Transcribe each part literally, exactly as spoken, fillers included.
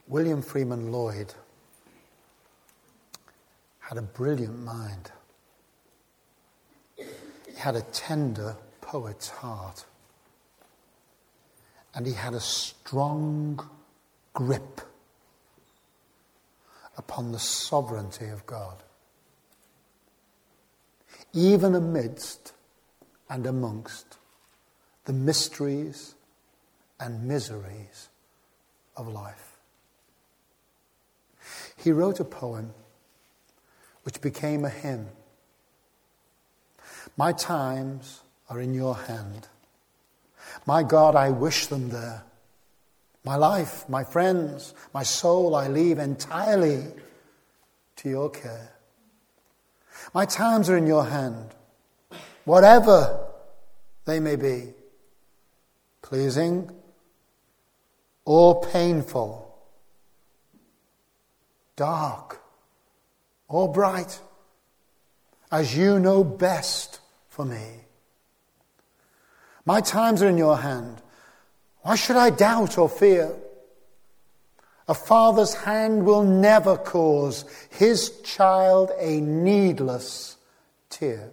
William Freeman Lloyd had a brilliant mind. He had a tender poet's heart. And he had a strong grip upon the sovereignty of God, even amidst and amongst the mysteries and miseries of life. He wrote a poem which became a hymn. My times are in your hand. My God, I wish them there. My life, my friends, my soul I leave entirely to your care. My times are in your hand, whatever they may be, pleasing or painful, dark or bright, as you know best for me. My times are in your hand. Why should I doubt or fear? A father's hand will never cause his child a needless tear.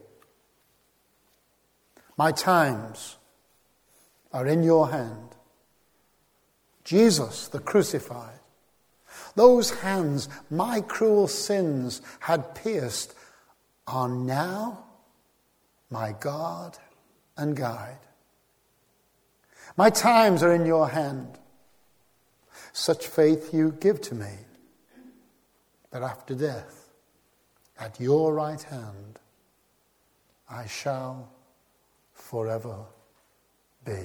My times are in your hand. Jesus, the crucified, those hands my cruel sins had pierced, are now my God and guide. My times are in your hand. Such faith you give to me, that after death, at your right hand, I shall forever be.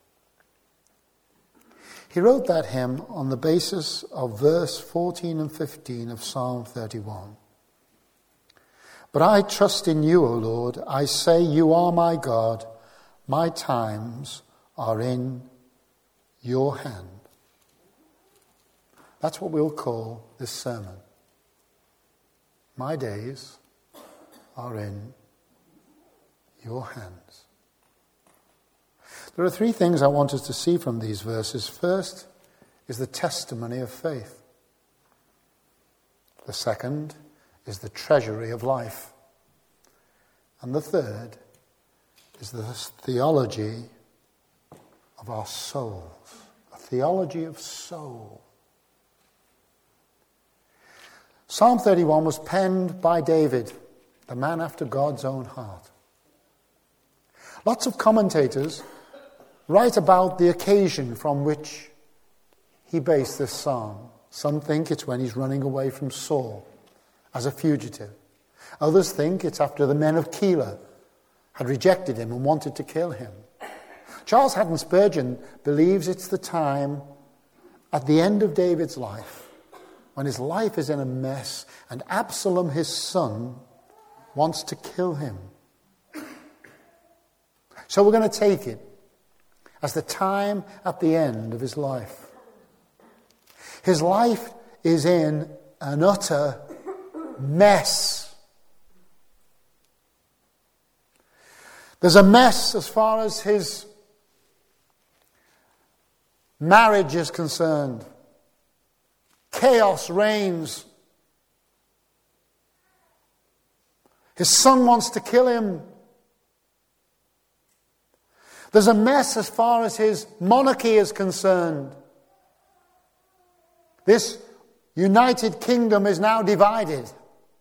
He wrote that hymn on the basis of verse fourteen and fifteen of Psalm thirty-one. But I trust in you, O Lord. I say you are my God. My times are in your hand. That's what we'll call this sermon. My days are in your hands. There are three things I want us to see from these verses. First is the testimony of faith. The second is the treasury of life. And the third is the theology of our souls. A theology of soul. Psalm thirty-one was penned by David, the man after God's own heart. Lots of commentators write about the occasion from which he based this psalm. Some think it's when he's running away from Saul as a fugitive. Others think it's after the men of Keilah had rejected him and wanted to kill him. Charles Haddon Spurgeon believes it's the time at the end of David's life, when his life is in a mess and Absalom, his son, wants to kill him. So we're going to take it as the time at the end of his life. His life is in an utter mess. There's a mess as far as his marriage is concerned. Chaos reigns. His son wants to kill him. There's a mess as far as his monarchy is concerned. This united kingdom is now divided.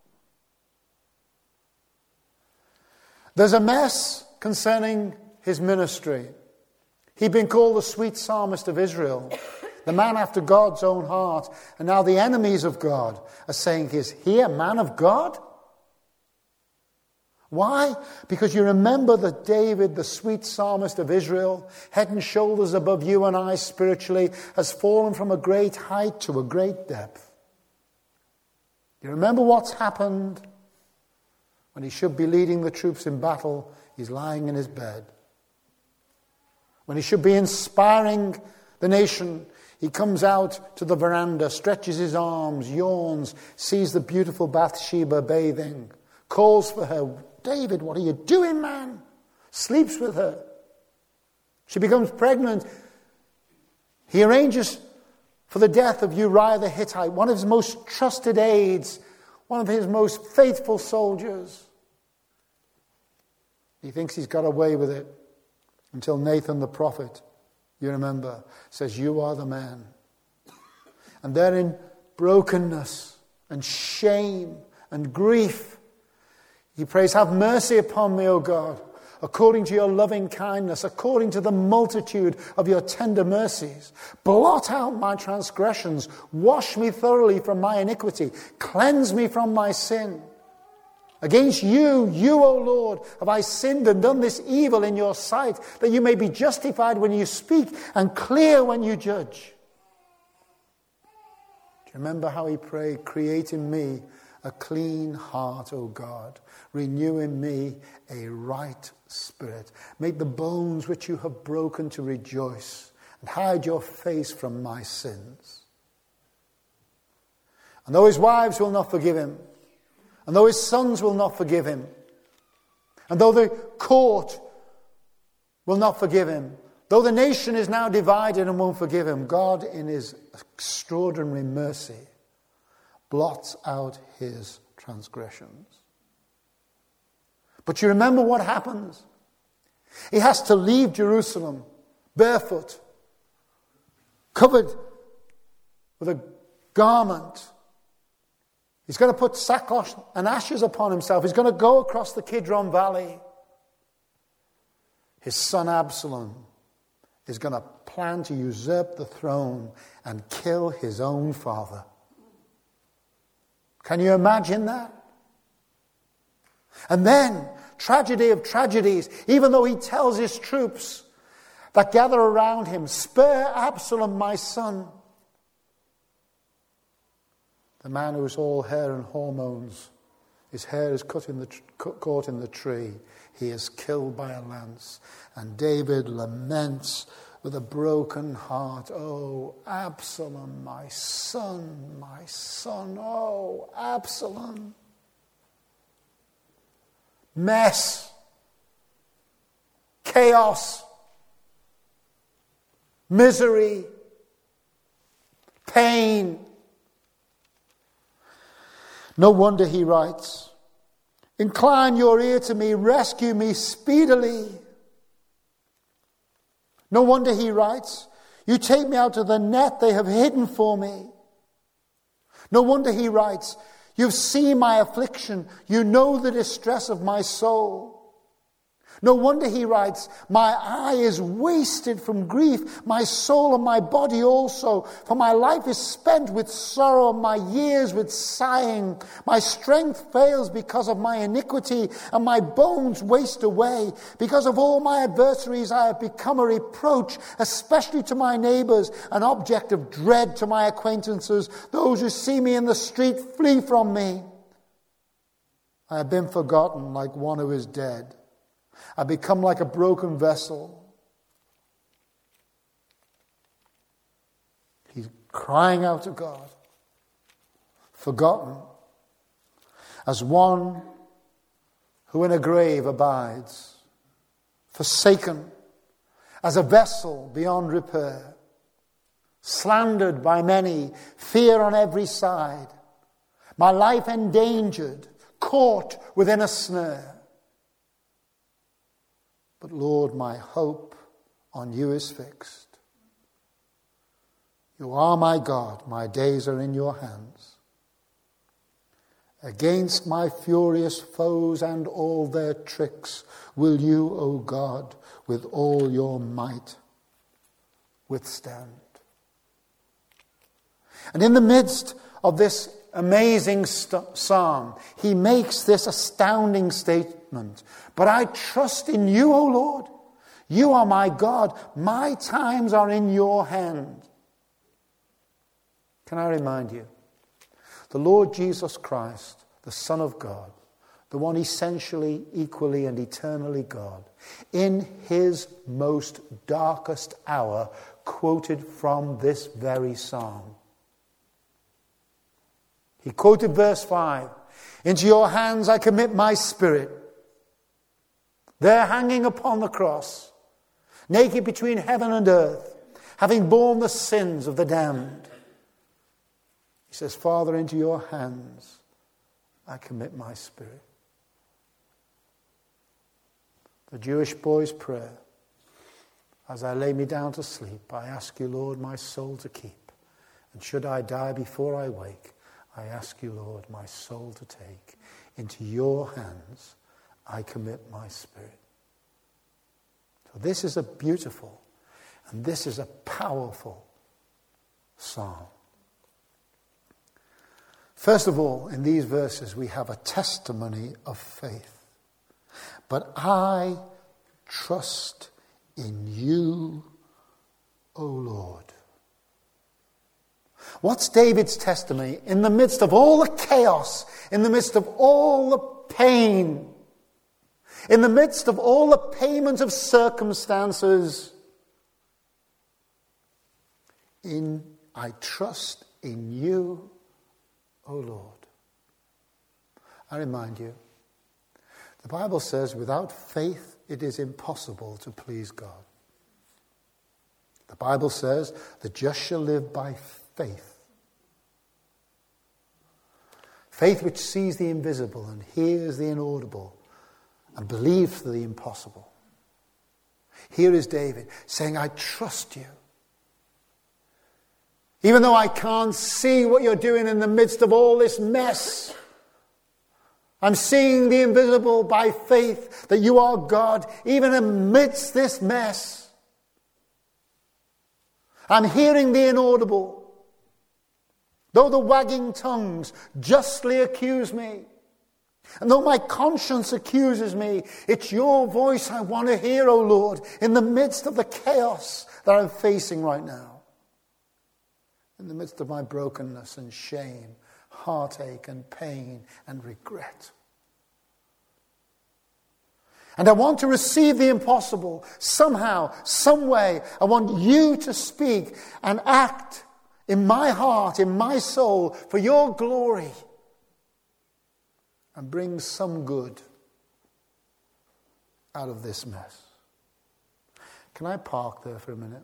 There's a mess concerning his ministry. He'd been called the sweet psalmist of Israel, the man after God's own heart. And now the enemies of God are saying, is he a man of God? Why? Because you remember that David, the sweet psalmist of Israel, head and shoulders above you and I spiritually, has fallen from a great height to a great depth. You remember what's happened? When he should be leading the troops in battle, he's lying in his bed. When he should be inspiring the nation, he comes out to the veranda, stretches his arms, yawns, sees the beautiful Bathsheba bathing, calls for her. David, what are you doing, man? Sleeps with her. She becomes pregnant. He arranges for the death of Uriah the Hittite, one of his most trusted aides, one of his most faithful soldiers. He thinks he's got away with it until Nathan the prophet, you remember, says, "You are the man." And there in brokenness and shame and grief, he prays, "Have mercy upon me, O God, according to your loving kindness, according to the multitude of your tender mercies. Blot out my transgressions, wash me thoroughly from my iniquity, cleanse me from my sin. Against you, you, O Lord, have I sinned and done this evil in your sight, that you may be justified when you speak and clear when you judge." Do you remember how he prayed? "Create in me a clean heart, O God. Renew in me a right spirit. Make the bones which you have broken to rejoice, and hide your face from my sins." And though his wives will not forgive him, and though his sons will not forgive him, and though the court will not forgive him, though the nation is now divided and won't forgive him, God, in his extraordinary mercy, blots out his transgressions. But you remember what happens? He has to leave Jerusalem barefoot, covered with a garment. He's going to put sackcloth and ashes upon himself. He's going to go across the Kidron Valley. His son Absalom is going to plan to usurp the throne and kill his own father. Can you imagine that? And then, tragedy of tragedies, even though he tells his troops that gather around him, "Spare Absalom, my son." The man who is all hair and hormones, his hair is cut in the, caught in the tree. He is killed by a lance. And David laments with a broken heart, "Oh, Absalom, my son, my son, oh, Absalom." Mess, chaos, misery, pain. No wonder he writes, "Incline your ear to me, rescue me speedily." No wonder he writes, "You take me out of the net they have hidden for me." No wonder he writes, "You've seen my affliction. You know the distress of my soul." No wonder he writes, "My eye is wasted from grief, my soul and my body also. For my life is spent with sorrow, and my years with sighing. My strength fails because of my iniquity, and my bones waste away. Because of all my adversaries I have become a reproach, especially to my neighbors, an object of dread to my acquaintances. Those who see me in the street flee from me. I have been forgotten like one who is dead. I become like a broken vessel." He's crying out to God, forgotten, as one who in a grave abides, forsaken, as a vessel beyond repair, slandered by many, fear on every side, my life endangered, caught within a snare. But Lord, my hope on you is fixed. You are my God, my days are in your hands. Against my furious foes and all their tricks will you, O God, with all your might withstand. And in the midst of this amazing st- psalm, he makes this astounding statement. "But I trust in you, O Lord. You are my God. My times are in your hand." Can I remind you? The Lord Jesus Christ, the Son of God, the one essentially, equally, and eternally God, in his most darkest hour, quoted from this very psalm. He quoted verse five, "Into your hands I commit my spirit." There hanging upon the cross, naked between heaven and earth, having borne the sins of the damned. He says, Father, into your hands I commit my spirit. The Jewish boy's prayer. As I lay me down to sleep, I ask you, Lord, my soul to keep. And should I die before I wake, I ask you, Lord, my soul to take. Into your hands I commit my spirit. So this is a beautiful and this is a powerful psalm. First of all, in these verses, we have a testimony of faith. But I trust in you, O Lord. What's David's testimony? In the midst of all the chaos, in the midst of all the pain, in the midst of all the payment of circumstances, in I trust in you, O Lord. I remind you, the Bible says without faith it is impossible to please God. The Bible says the just shall live by faith. Faith which sees the invisible and hears the inaudible and believes the impossible. Here is David saying, I trust you. Even though I can't see what you're doing in the midst of all this mess, I'm seeing the invisible by faith that you are God, even amidst this mess. I'm hearing the inaudible. Though the wagging tongues justly accuse me, and though my conscience accuses me, it's your voice I want to hear, O Lord, in the midst of the chaos that I'm facing right now. In the midst of my brokenness and shame, heartache and pain and regret. And I want to receive the impossible. Somehow, some way, I want you to speak and act in my heart, in my soul, for your glory. And bring some good out of this mess. Can I park there for a minute?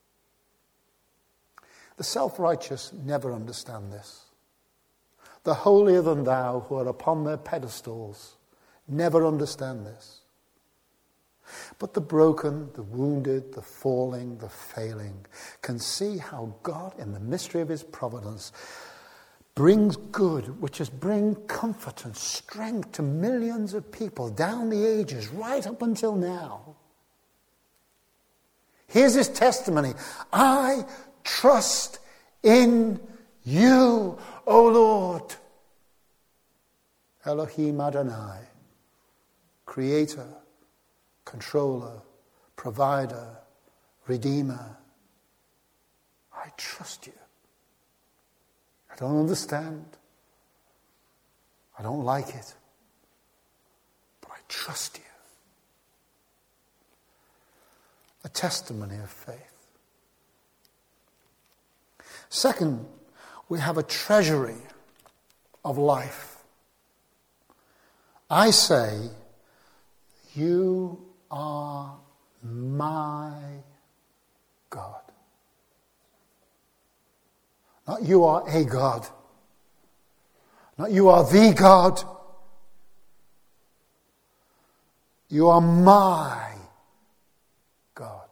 The self-righteous never understand this. The holier than thou who are upon their pedestals never understand this. But the broken, the wounded, the falling, the failing can see how God, in the mystery of his providence, brings good, which is bring comfort and strength to millions of people down the ages, right up until now. Here's his testimony. I trust in you, O Lord. Elohim Adonai, creator, controller, provider, redeemer. I trust you. I don't understand. I don't like it. But I trust you. A testimony of faith. Second, we have a treasury of life. I say, you are my God. Not you are a God. Not you are the God. You are my God.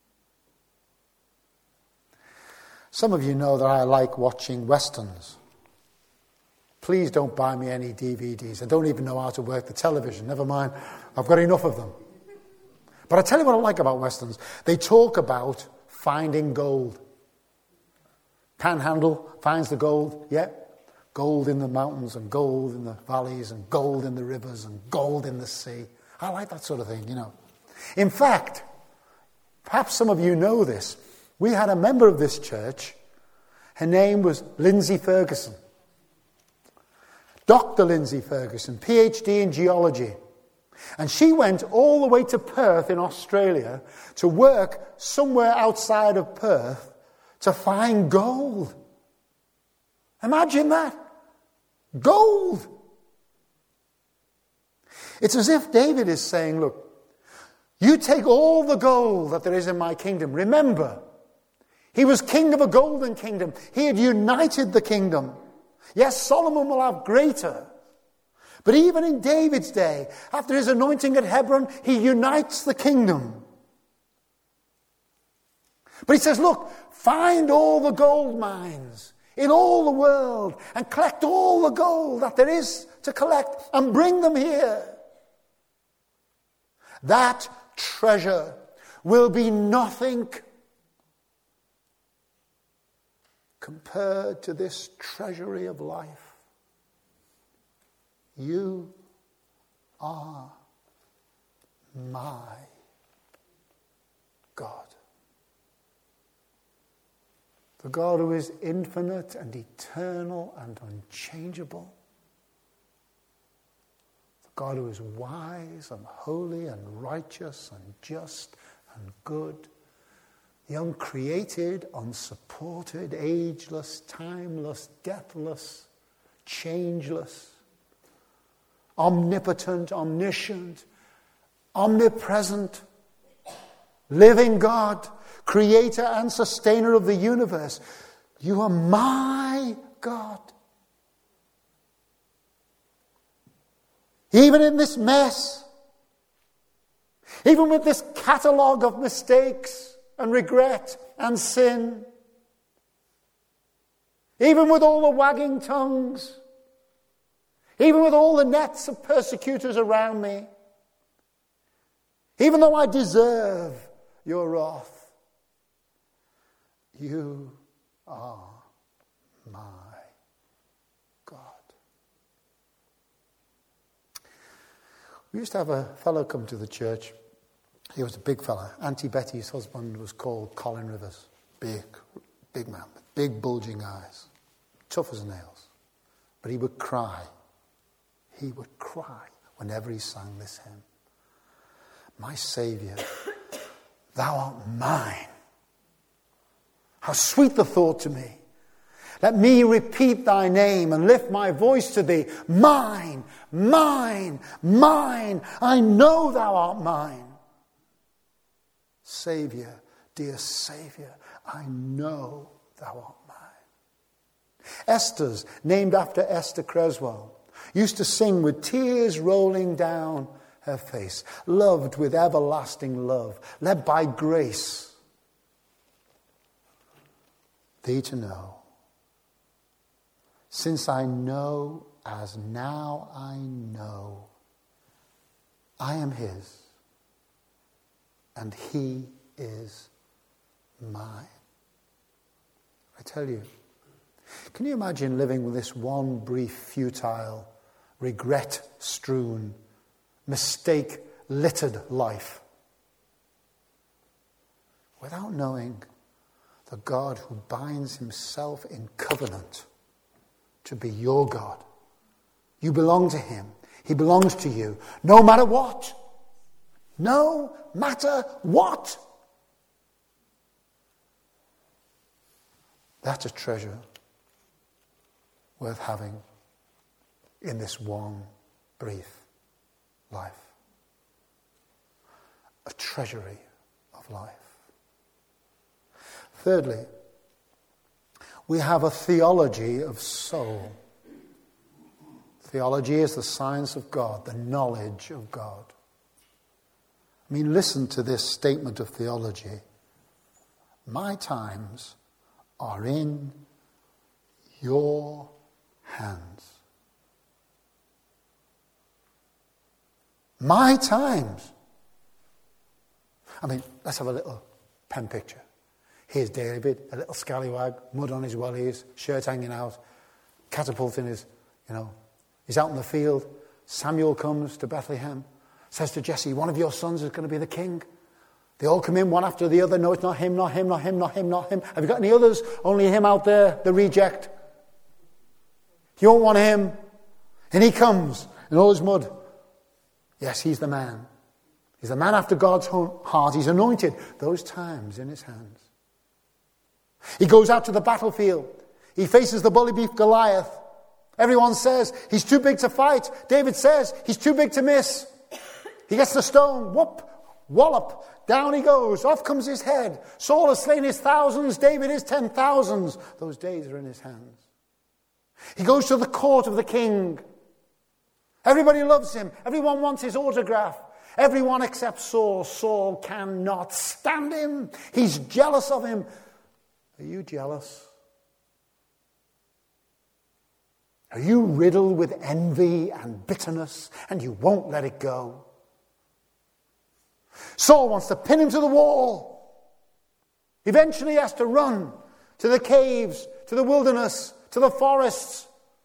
Some of you know that I like watching Westerns. Please don't buy me any D V Ds. I don't even know how to work the television. Never mind, I've got enough of them. But I tell you what I like about Westerns. They talk about finding gold. Panhandle finds the gold, yeah. Gold in the mountains and gold in the valleys and gold in the rivers and gold in the sea. I like that sort of thing, you know. In fact, perhaps some of you know this. We had a member of this church. Her name was Lindsay Ferguson. Doctor Lindsay Ferguson, P H D in geology. And she went all the way to Perth in Australia to work somewhere outside of Perth to find gold. Imagine that. Gold. It's as if David is saying, look, you take all the gold that there is in my kingdom. Remember, He was king of a golden kingdom. He had united the kingdom. Yes, Solomon will have greater. But even in David's day, after his anointing at Hebron, he unites the kingdom. But he says, look, find all the gold mines in all the world and collect all the gold that there is to collect and bring them here. That treasure will be nothing compared to this treasury of life. You are my God. The God who is infinite and eternal and unchangeable. The God who is wise and holy and righteous and just and good. The uncreated, unsupported, ageless, timeless, deathless, changeless, omnipotent, omniscient, omnipresent, living God, creator and sustainer of the universe. You are my God. Even in this mess, even with this catalogue of mistakes and regret and sin, even with all the wagging tongues, even with all the nets of persecutors around me, even though I deserve your wrath, you are my God. We used to have a fellow come to the church. He was a big fella. Auntie Betty's husband was called Colin Rivers. Big, big man with big bulging eyes. Tough as nails. But he would cry. He would cry whenever he sang this hymn. My Saviour, thou art mine. How sweet the thought to me. Let me repeat thy name and lift my voice to thee. Mine, mine, mine. I know thou art mine. Saviour, dear Saviour, I know thou art mine. Esther's, named after Esther Creswell, used to sing with tears rolling down her face, loved with everlasting love, led by grace, thee to know. Since I know as now I know, I am his, and he is mine. I tell you, can you imagine living with this one brief, futile, regret-strewn, mistake-littered life without knowing the God who binds himself in covenant to be your God? You belong to him. He belongs to you. No matter what. No matter what. That's a treasure worth having in this one brief life. A treasury of life. Thirdly, we have a theology of soul. Theology is the science of God, the knowledge of God. I mean, listen to this statement of theology. My times are in your hands. My times. I mean, let's have a little pen picture. Here's David, a little scallywag, mud on his wellies, shirt hanging out, catapulting his, you know, he's out in the field. Samuel comes to Bethlehem, says to Jesse, one of your sons is going to be the king. They all come in one after the other. No, it's not him, not him, not him, not him, not him. Have you got any others? Only him out there, the reject. You don't want him. And he comes in all his mud. Yes, he's the man. He's the man after God's heart. He's anointed. Those times in his hands. He goes out to the battlefield. He faces the bully beef Goliath. Everyone says he's too big to fight. David says he's too big to miss. He gets the stone. Whoop. Wallop. down he goes, off comes his head. Saul has slain his thousands, David his ten thousands. Those days are in his hands. He goes to the court of the king. Everybody loves him. Everyone wants his autograph. Everyone except Saul. Saul cannot stand him. He's jealous of him. Are you jealous? Are you riddled with envy and bitterness and you won't let it go? Saul wants to pin him to the wall. Eventually he has to run to the caves, to the wilderness, to the forests.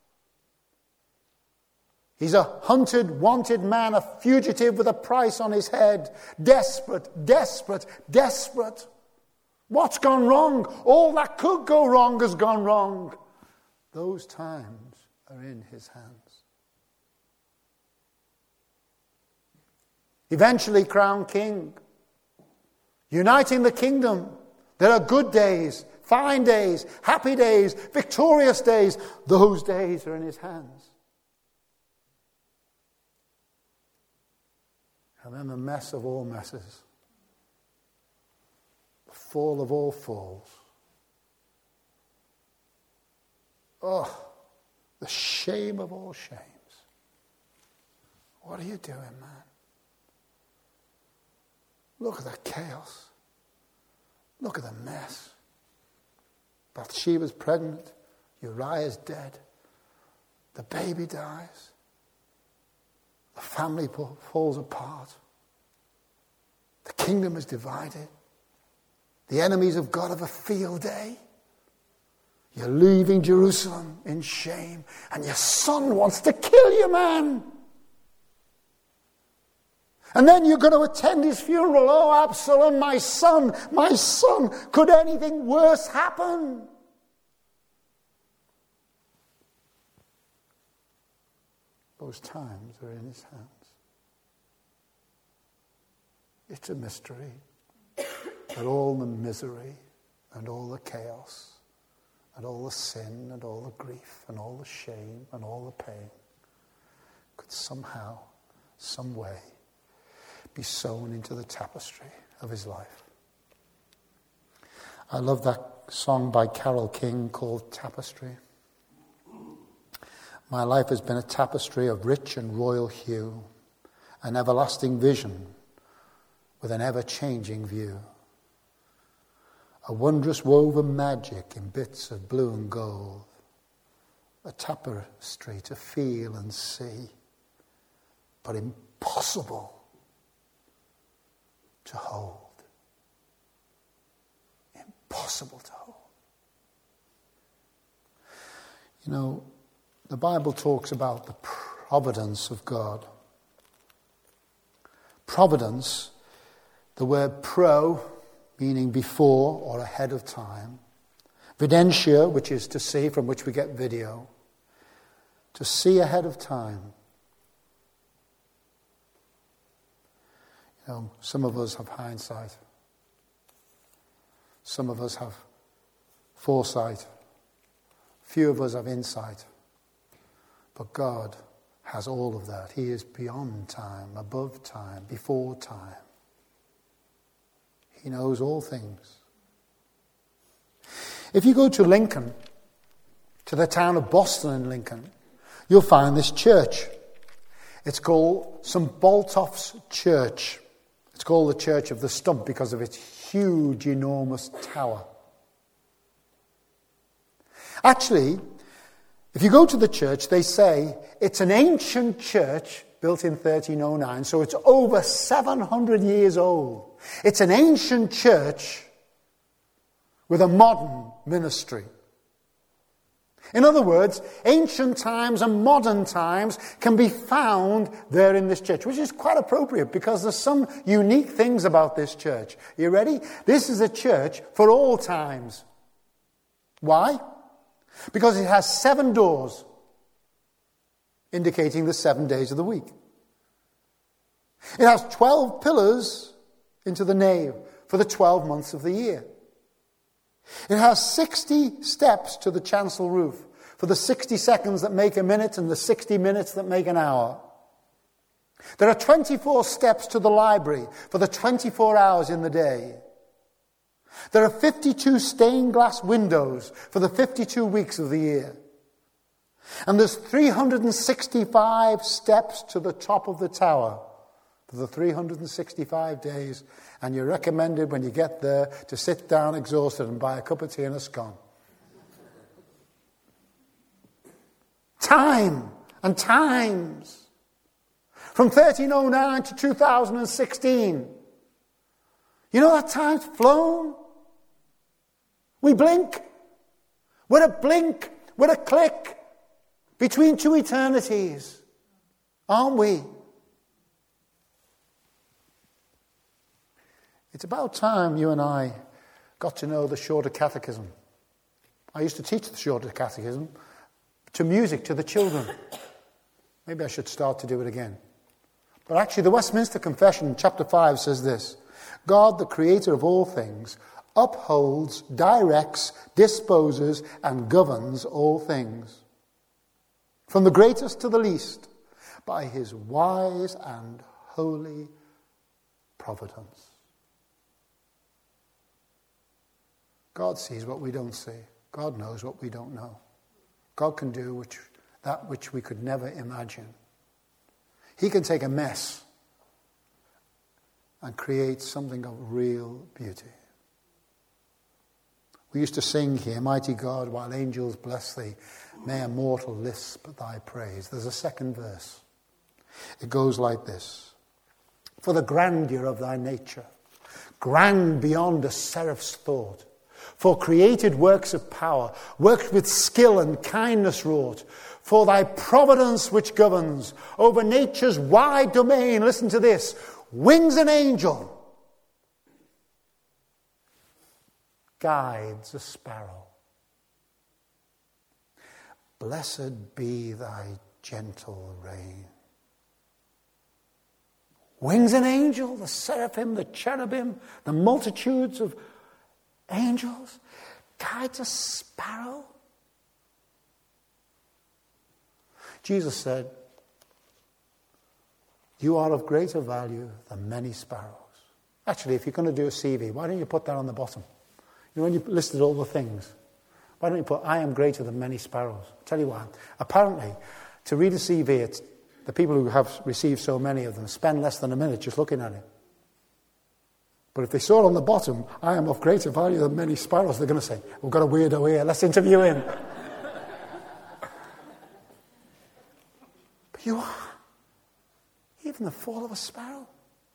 He's a hunted, wanted man, a fugitive with a price on his head. Desperate, desperate, desperate. What's gone wrong? All that could go wrong has gone wrong. Those times are in his hands. Eventually crowned king. Uniting the kingdom. There are good days, fine days, happy days, victorious days. Those days are in his hands. And then the mess of all messes. The fall of all falls. Oh, the shame of all shames. What are you doing, man? Look at the chaos. Look at the mess. Bathsheba's pregnant. Uriah's dead. The baby dies. The family falls apart. The kingdom is divided. The enemies of God have a field day. You're leaving Jerusalem in shame, and your son wants to kill you, man. And then you're going to attend his funeral. Oh, Absalom, my son, my son. Could anything worse happen? Those times are in his hands. It's a mystery that all the misery and all the chaos and all the sin and all the grief and all the shame and all the pain could somehow, some way, be sewn into the tapestry of his life. I love that song by Carole King called Tapestry. My life has been a tapestry of rich and royal hue, an everlasting vision with an ever-changing view. A wondrous woven magic in bits of blue and gold, a tapestry to feel and see, but impossible to hold. Impossible to hold. You know, the Bible talks about the providence of God. Providence, the word pro, meaning before or ahead of time. Videntia, which is to see, from which we get video. To see ahead of time. You know, some of us have hindsight. Some of us have foresight. Few of us have insight. But God has all of that. He is beyond time, above time, before time. He knows all things. If you go to Lincoln, to the town of Boston in Lincoln, you'll find this church. It's called Saint Botolph's Church. It's called the Church of the Stump because of its huge, enormous tower. Actually, if you go to the church, they say it's an ancient church built in thirteen oh nine, so it's over seven hundred years old. It's an ancient church with a modern ministry. In other words, ancient times and modern times can be found there in this church, which is quite appropriate because there's some unique things about this church. Are you ready? This is a church for all times. Why? Because it has seven doors, indicating the seven days of the week. It has twelve pillars into the nave for the twelve months of the year. It has sixty steps to the chancel roof for the sixty seconds that make a minute and the sixty minutes that make an hour. There are twenty-four steps to the library for the twenty-four hours in the day. There are fifty-two stained glass windows for the fifty-two weeks of the year. And there's three hundred sixty-five steps to the top of the tower for the three hundred sixty-five days. And you're recommended when you get there to sit down exhausted and buy a cup of tea and a scone. Time and times. From thirteen oh nine to two thousand sixteen. You know that time's flown? We blink. We're a blink. We're a click between two eternities. Aren't we? It's about time you and I got to know the Shorter Catechism. I used to teach the Shorter Catechism to music to the children. Maybe I should start to do it again. But actually the Westminster Confession, chapter five, says this: God, the creator of all things, upholds, directs, disposes, and governs all things, from the greatest to the least, by his wise and holy providence. God sees what we don't see. God knows what we don't know. God can do which, that which we could never imagine. He can take a mess and create something of real beauty. We used to sing here, Mighty God, while angels bless thee, may a mortal lisp thy praise. There's a second verse. It goes like this: for the grandeur of thy nature, grand beyond a seraph's thought, for created works of power, worked with skill and kindness wrought, for thy providence which governs over nature's wide domain, listen to this, wings an angel, guides a sparrow. Blessed be thy gentle reign. Wings an angel, the seraphim, the cherubim, the multitudes of angels, guides a sparrow. Jesus said, you are of greater value than many sparrows. Actually, if you're going to do a C V, why don't you put that on the bottom? You know, when you listed all the things, why don't you put, I am greater than many sparrows? I'll tell you why. Apparently, to read a C V, it's, the people who have received so many of them spend less than a minute just looking at it. But if they saw it on the bottom, I am of greater value than many sparrows, they're going to say, we've got a weirdo here, let's interview him. But you are. Even the fall of a sparrow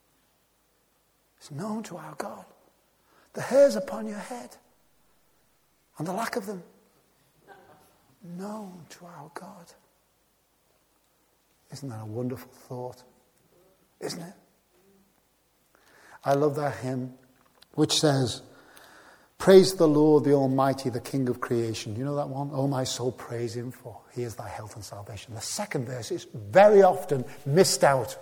is known to our God. The hairs upon your head and the lack of them, known to our God. Isn't that a wonderful thought? Isn't it? I love that hymn which says, praise the Lord, the Almighty, the King of creation. You know that one? Oh, my soul, praise him, for he is thy health and salvation. The second verse is very often missed out.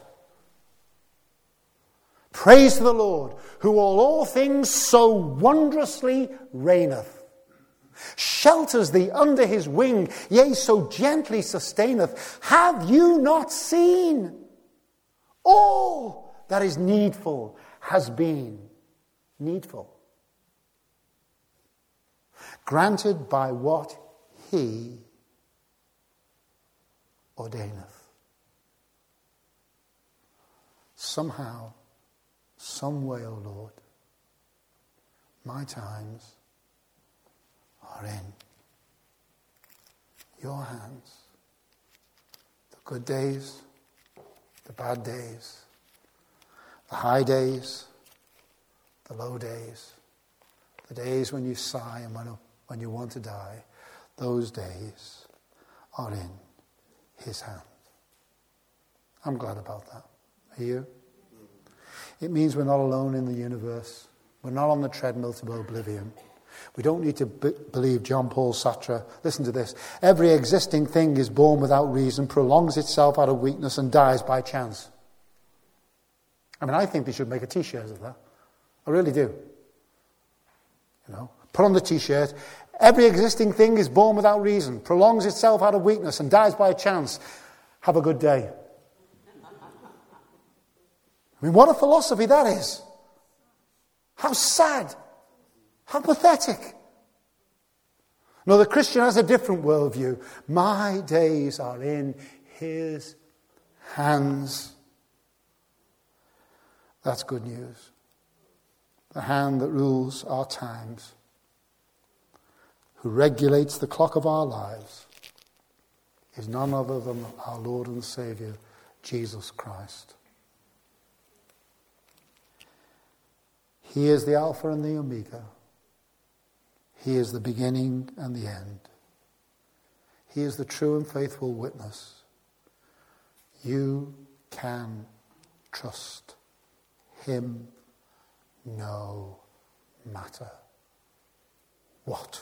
Praise the Lord, who all, all things so wondrously reigneth, shelters thee under his wing, yea, so gently sustaineth. Have you not seen? All that is needful has been needful, granted by what he ordaineth. Somehow, some way, O Lord, my times are in your hands. The good days, the bad days, the high days, the low days, the days when you sigh and when, when you want to die, those days are in his hand. I'm glad about that. Are you? It means we're not alone in the universe. We're not on the treadmill to oblivion. We don't need to b- believe John Paul Sartre. Listen to this. Every existing thing is born without reason, prolongs itself out of weakness, and dies by chance. I mean, I think they should make a t-shirt of that. I really do. You know, put on the t-shirt. Every existing thing is born without reason, prolongs itself out of weakness, and dies by chance. Have a good day. I mean, what a philosophy that is. How sad. How pathetic. No, the Christian has a different worldview. My days are in his hands. That's good news. The hand that rules our times, who regulates the clock of our lives, is none other than our Lord and Saviour, Jesus Christ. He is the Alpha and the Omega. He is the beginning and the end. He is the true and faithful witness. You can trust him no matter what.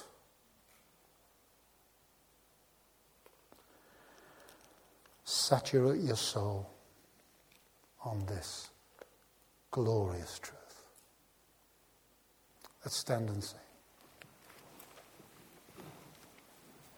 Saturate your soul on this glorious truth. Let's stand and sing.